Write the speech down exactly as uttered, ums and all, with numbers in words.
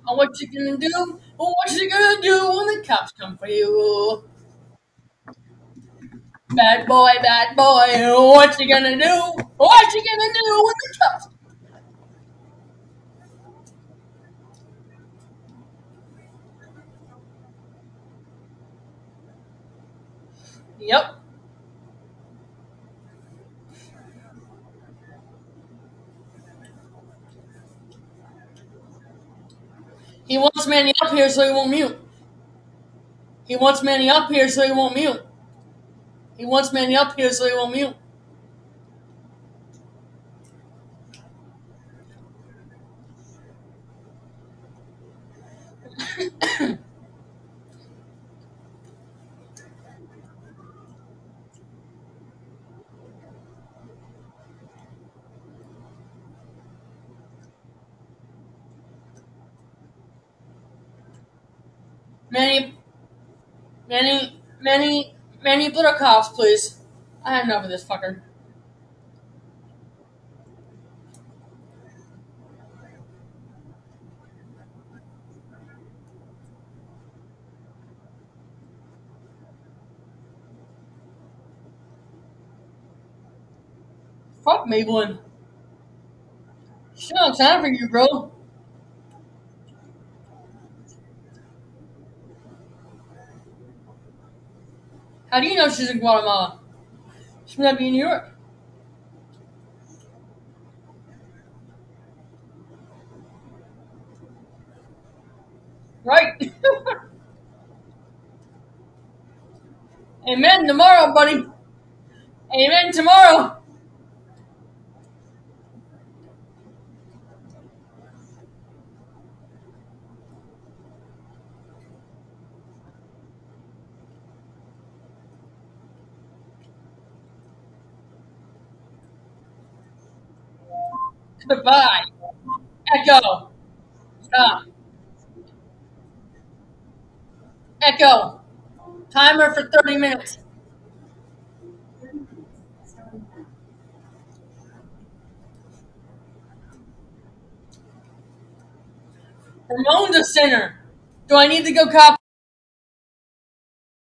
Oh, what you gonna do? Oh, what you gonna do when the cops come for you? Bad boy, bad boy, what you gonna do? What you gonna do when the cops? Yep. He wants Manny up here so he won't mute. He wants Manny up here so he won't mute. He wants Manny up here so he won't mute. Manny, Manny, Manny, Manny, put a cops, please. I had enough of this fucker. Fuck Maybelline. She don't have time for you, bro. How do you know she's in Guatemala? She might be in New York. Right? Amen tomorrow, buddy. Amen tomorrow. Goodbye. Echo. Stop. Echo. Timer for thirty minutes. Ramon's a sinner. Do I need to go cop